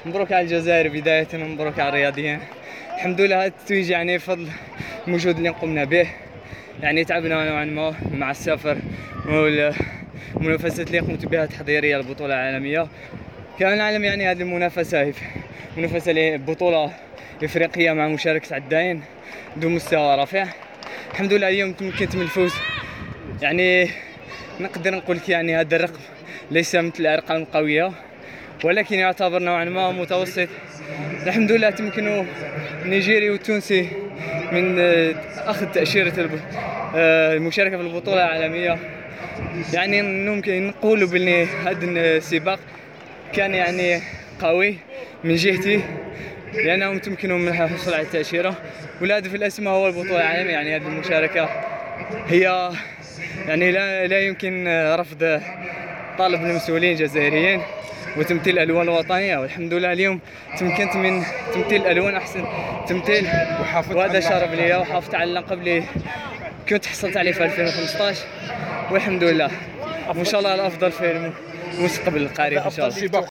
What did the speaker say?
مبروك على الجزائر بداية، ومبروك على الرياضيين. الحمد لله هذا التتويج يعني بفضل المجهود اللي قمنا به. يعني تعبنا نوعا ما مع السفر والمنافسات اللي قمت بها تحضيرية للبطولة العالمية. كان نعلم يعني هذه المنافسة بطولة إفريقية مع مشاركة عداين ذو مستوى رفيع. الحمد لله اليوم تمكنت من الفوز. يعني نقدر نقول لك يعني هذا الرقم ليس مثل الأرقام القوية، ولكن يعتبر نوعا ما متوسط. الحمد لله تمكنوا النيجيري والتونسي من أخذ تأشيرة المشاركة في البطولة العالمية. يعني ممكن نقول بأن هذا السباق كان يعني قوي من جهتي، لأنهم تمكنوا من الحصول على التأشيرة، والهدف الأسمى هو البطولة العالمية. يعني هذه المشاركة هي يعني لا يمكن رفض طالب من المسؤولين الجزائريين وتمثيل الألوان الوطنية. والحمد لله اليوم تمكنت من تمثيل الألوان أحسن تمثيل، وهذا شرف لي. وحافظت على اللقب اللي كنت حصلت عليه في 2015، والحمد لله وإن شاء الله الأفضل في المستقبل القريب إن شاء الله.